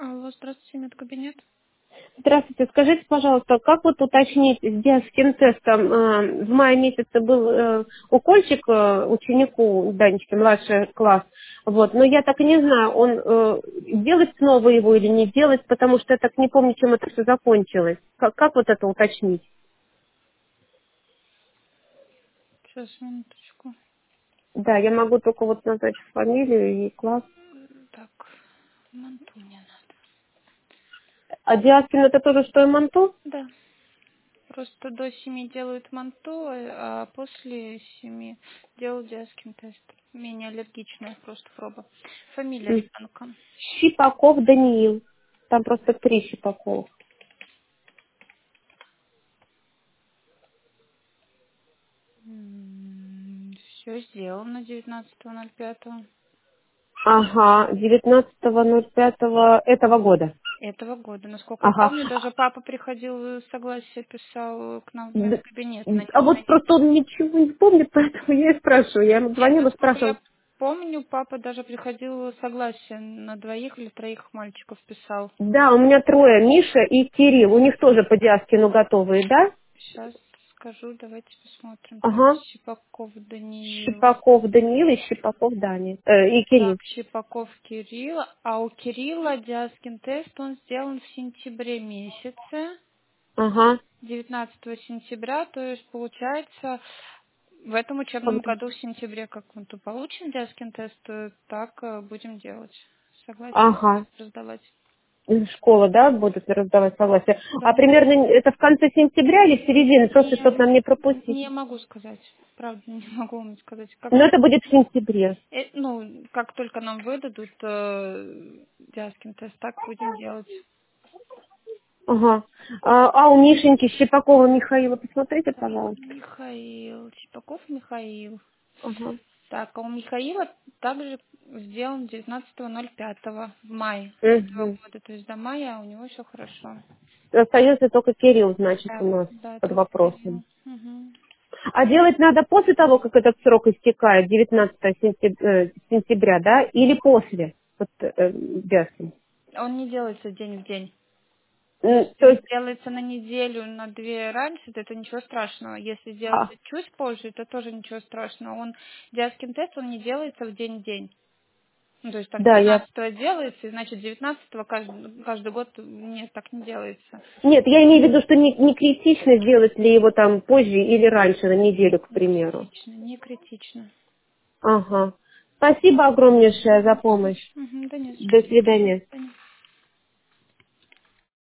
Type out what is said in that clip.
Алло, здравствуйте, медкабинет. Здравствуйте, скажите, пожалуйста, как вот уточнить с диагностическим тестом? В мае месяце был укольчик ученику Данечке, младший класс, вот, но я так и не знаю, он делать снова его или не делать, потому что я так не помню, чем это все закончилось. Как вот это уточнить? Сейчас, минуточку. Да, я могу только вот назвать фамилию и класс. Так, манту мне надо. А диаскин это тоже что и манту? Да, просто до 7 делают манту, а после 7 делают диаскин тест. Менее аллергичная просто проба. Фамилия ребенка. Щипаков Даниил. Там просто 3 Щипакова. Все сделано 19.05 Ага, 19.05 этого года. этого года. Насколько я Ага. помню, даже папа приходил, согласие писал к нам в Д- медкабинет на А на вот просто он ничего не помнит, поэтому я и спрашиваю. Я ему Нет, звонила, насколько спрашивала. я помню, папа даже приходил согласие на двоих или троих мальчиков писал. Да, у меня трое, Миша и Кирилл. У них тоже по Диаскину готовые, да? Сейчас скажу, давайте посмотрим. Так, Ага. Щипаков Даниил. Щипаков Даниил и Щипаков Дани. И Кирилл. Так, Щипаков Кирилл. А у Кирилла Диаскин тест, он сделан в сентябре месяце. Ага. 19 сентября, то есть получается в этом учебном Когда? году в сентябре, как мы то получим Диаскин тест, так будем делать. Согласен Ага. раздавать. Школа, да, будут раздавать согласие. А Да. примерно это в конце сентября или в середине, просто чтобы нам не пропустить? Не могу сказать. Правда, не могу вам сказать. Как, Но это будет в сентябре. ну, как только нам выдадут Диаскин тест, так будем делать. Ага. А у Мишеньки Щипакова Михаила, посмотрите, пожалуйста. Михаил. Чепаков Михаил. Ага. Так, а у Михаила также сделан 19.05 в мае этого Угу. года. То есть до мая у него все хорошо. Остается только Кирилл, значит, у Да, нас да, под только вопросом. Кирилл. Мгм. А делать надо после того, как этот срок истекает, 19 сентября, да, или после? Вот, Бясин. Он не делается день в день. То Если есть, делается на неделю, на две раньше, то это ничего страшного. Если а, делается чуть позже, это тоже ничего страшного. Диаскин тест, он не делается в день. Ну, то есть там да, я... 19 делается, и значит 19 каждый год нет, так не делается. Нет, я имею в виду, что не критично, сделать ли его там позже или раньше, на неделю, к Не примеру. критично, не критично. Ага. Спасибо огромнейшее за помощь. Мгм, да не за До что. свидания.